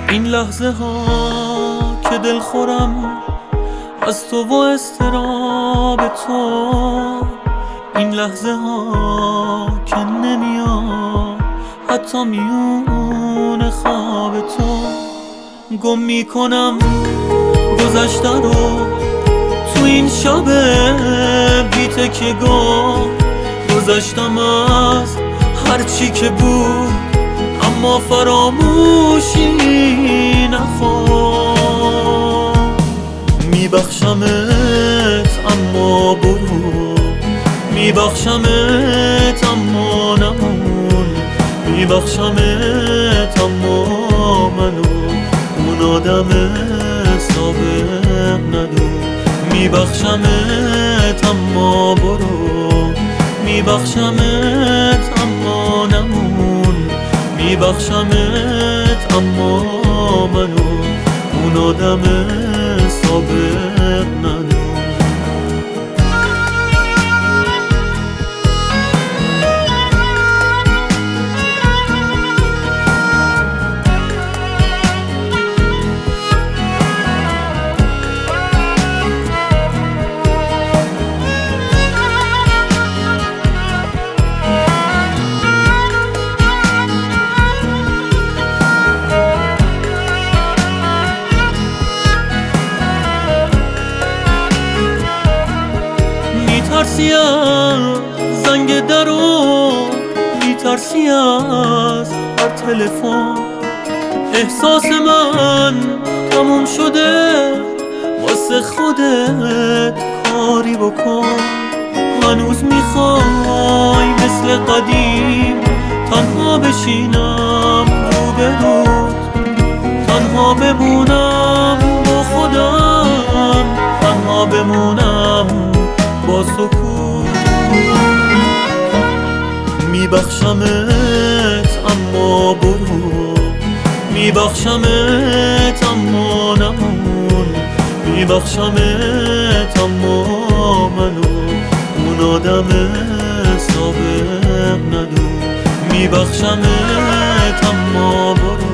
این لحظه ها که دل خورم از تو و اضطراب تو، این لحظه ها که نمیام حتی میون خواب تو، گم میکنم گذشته رو تو این شب بی تکیه‌گاه. گذشتم از هرچی که بود اما فراموشی نخواه. میبخشمت اما برو، میبخشمت اما نمون، میبخشمت اما منو اون آدم سابق ندون. میبخشمت اما برو، میبخشمت اما نمون، میبخشمت اما منو اون آدم سابق ندون. میترسی از زنگ درو، میترسی از هر تلفن. احساس من تموم شده، واسه خودت کاری بکن. هنوز میخوای مثل قدیم تنها بشینم رو به رو، تنها بمونم با خودم، تنها بمونم با سکوت. میبخشمت اما برو، میبخشمت اما نمون، میبخشمت اما منو اون آدم سابق ندون. میبخشمت اما برو،